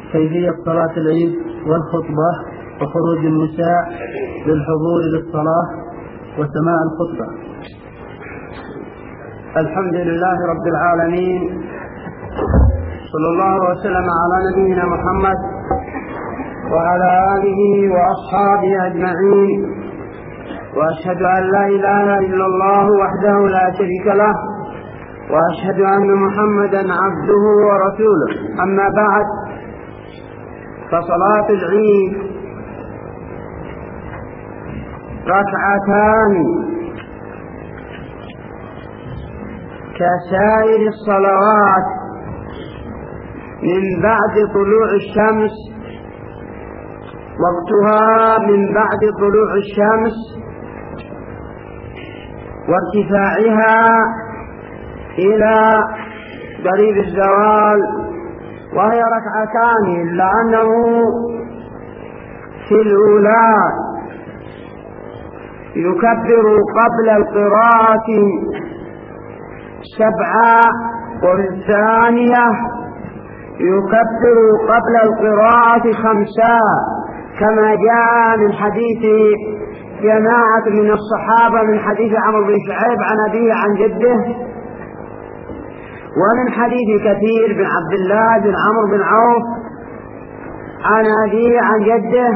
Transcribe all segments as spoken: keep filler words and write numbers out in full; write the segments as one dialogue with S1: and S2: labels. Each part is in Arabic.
S1: كيفية صلاة العيد والخطبة وخروج النساء للحضور للصلاة وسماع الخطبة.
S2: الحمد لله رب العالمين، صلى الله وسلم على نبينا محمد وعلى آله وأصحابه أجمعين، وأشهد أن لا إله إلا الله وحده لا شريك له، وأشهد أن محمدا عبده ورسوله. أما بعد، فصلاة العيد ركعتان كسائر الصلوات من بعد طلوع الشمس، وقتها من بعد طلوع الشمس وارتفاعها إلى قريب الزوال، وهي ركعتان، إلا أنه في الأولى يكبر قبل القراءة سبعة، وفي الثانية يكبر قبل القراءة خمسة، كما جاء من حديث جماعة من الصحابة من حديث عمرو بن شعيب عن أبيه عن جده، ومن حديث كثير بن عبد الله بن عمرو بن عوف عن أبيه عن جده.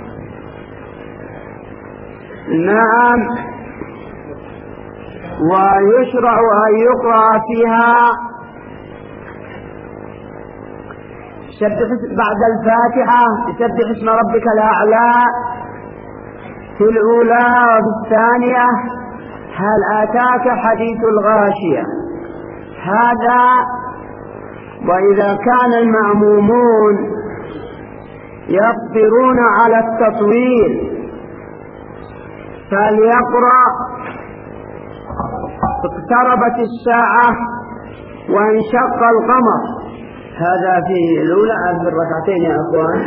S2: نعم، ويشرع أن يقرأ فيها بعد الفاتحة سبح اسم ربك الأعلى في الأولى، وفي الثانية هل أتاك حديث الغاشية. هذا وإذا كان المأمومون يقدرون على التطويل فليقرأ اقتربت الساعة وانشق القمر. هذا في الأولى في الركعتين يا أخوان،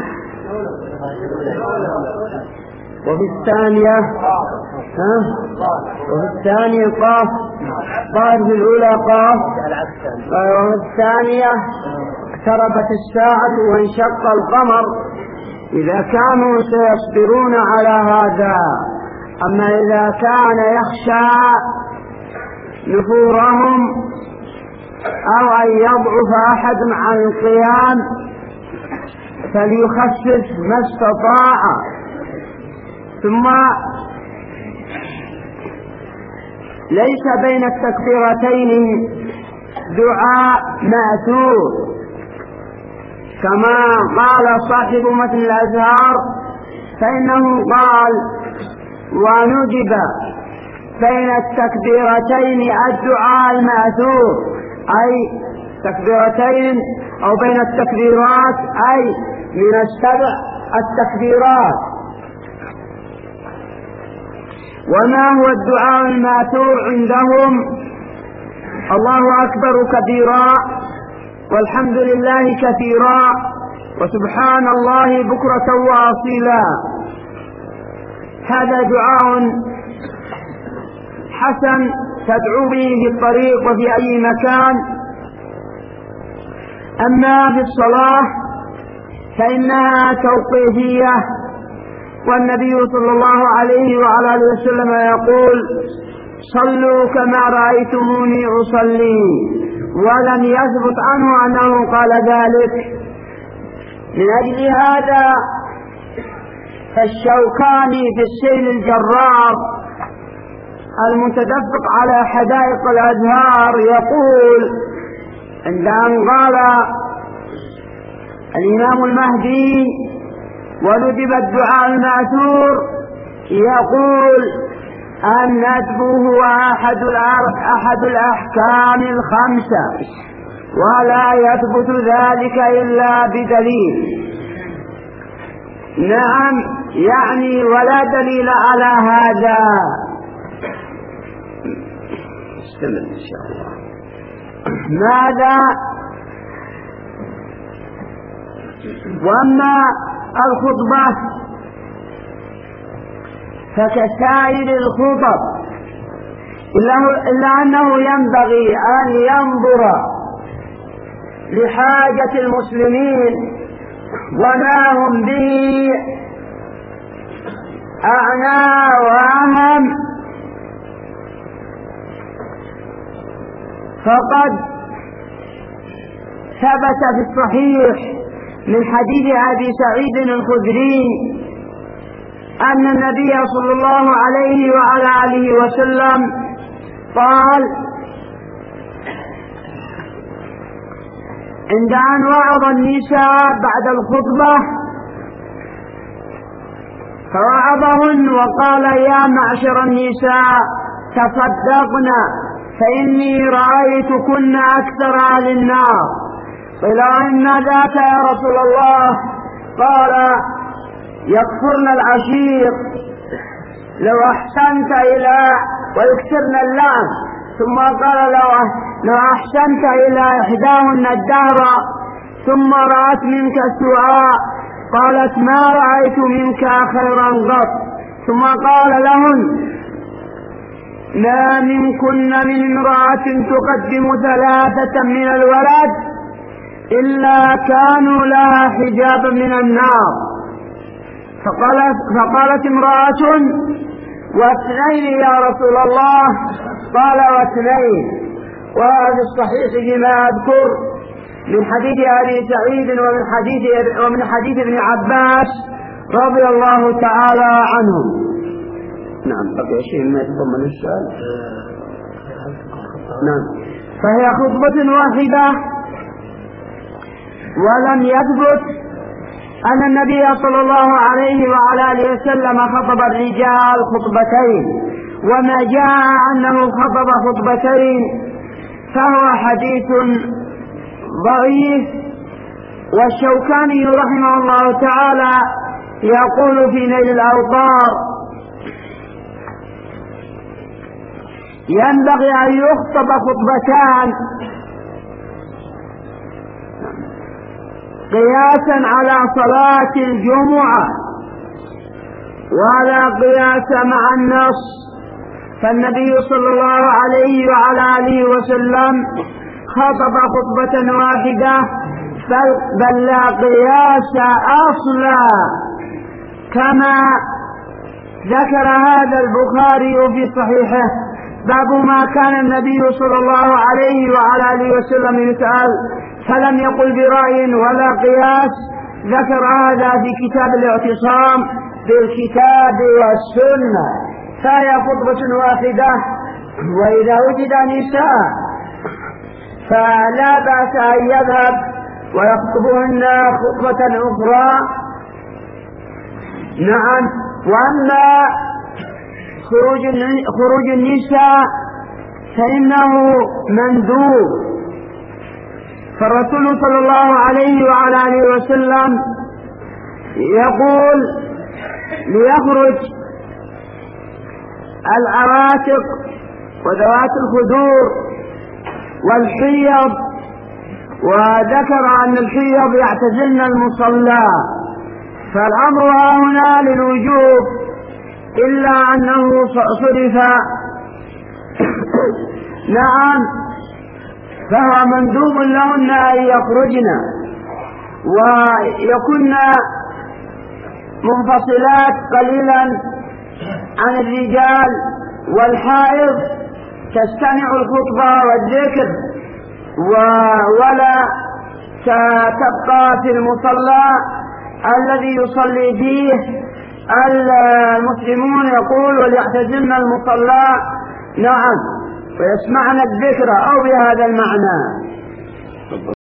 S2: وفي الثانية ها وفي الثانية قاف قاف في الأولى قاف، وفي الثانية اقتربت الساعة وانشق القمر. إذا كانوا سيصبرون على هذا. أما إذا كان يخشى نفورهم أو أن يضعف أحد عن القيام فليخفف ما استطاع. ثم ليس بين التكبيرتين دعاء مأثور، كما قال صاحب متن الأزهار، فإنه قال: وندب بين التكبيرتين الدعاء المأثور، أي تكبيرتين أو بين التكبيرات، أي من السبع التكبيرات. وما هو الدعاء الماثور عندهم؟ الله أكبر كبيرا، والحمد لله كثيرا، وسبحان الله بكرة وأصيلا. هذا دعاء حسن تدعو به في الطريق وفي أي مكان. أما في الصلاة فإنها توقيفية، والنبي صلى الله عليه وعلى آله وسلم يقول: صلوا كما رأيتموني أصلي، ولم يثبت عنه أنه قال ذلك. من أجل هذا فالشوكاني في السيل الجرار المتدفق على حدائق الأزهار يقول عند أن قال الإمام المهدي وندب الدعاء المأثور، يقول: الندب هو أحد أحد الأحكام الخمسة، ولا يثبت ذلك إلا بدليل. نعم، يعني ولا دليل على هذا. استمر إن شاء الله. ماذا؟ وأما الخطبة فكسائر الخطب، إلا أنه ينبغي أن ينظر لحاجة المسلمين وما هم به أعنى وأهم، فقد ثبت في الصحيح من حديث أبي سعيد الخدري أن النبي صلى الله عليه وعلى آله وسلم قال عند أن وعظ النساء بعد الخطبة فوعظهن وقال: يا معشر النساء تصدقنا فإني رأيتكن أكثر أهل النار. قيل: إن ذاك يا رسول الله؟ قال: يكفرن العشير لو أحسنت إلى ويكثرن اللعن. ثم قال: لو لو أحسنت إلى إحداهن الدهر ثم رأت منك سوءا قالت: ما رأيت منك خيرا قط. ثم قال لهن: ما منكن من امرأة تقدم ثلاثة من الولد إلا كانوا لها حجابا من النار. فقالت, فقالت امرأة: واثنين يا رسول الله؟ قال: واثنين. وهذا الصحيح كما أذكر من حديث أبي سعيد ومن حديث, ومن حديث ابن عباس رضي الله تعالى عنهم. نعم، بقي شيء ما يتضمن السؤال. نعم. فهي خطبة واحدة، ولم يثبت أن النبي صلى الله عليه وعلى آله وسلم خطب الرجال خطبتين، وما جاء أنه خطب خطبتين فهو حديث ضعيف. والشوكاني رحمه الله تعالى يقول في نيل الأوطار: ينبغي أن يخطب خطبتان قياسا على صلاة الجمعة ولا قياس مع النص، فالنبي صلى الله عليه وعلى آله وسلم خطب خطبة واحدة بل لا قياس أصلا، كما ذكر هذا البخاري في صحيحه: باب ما كان النبي صلى الله عليه وعلى آله وسلم يسأل فلم يقل برأي ولا قياس. ذكر هذا في كتاب الاعتصام بالكتاب والسنة. فهي خطبة واحدة، وإذا وجد نساء فلا بأس أن يذهب ويخطبهن خطبة أخرى. نعم. وأما خروج النساء فإنه مندوب، فالرسول صلى الله عليه وعلى آله وسلم يقول: ليخرج العواتق وذوات الخدور والحيض، وذكر أن الحيض يعتزلن المصلى، فالأمر هنا للوجوب إلا أنه صرف. نعم. فهو مندوب لهن أن يخرجن ويكن منفصلات قليلا عن الرجال، والحائض تستمع الخطبة والذكر ولا تبقى في المصلى الذي يصلي فيه المسلمون. يقول: وليعتزلن المصلى. نعم. ويسمعن الذكر أو بهذا المعنى.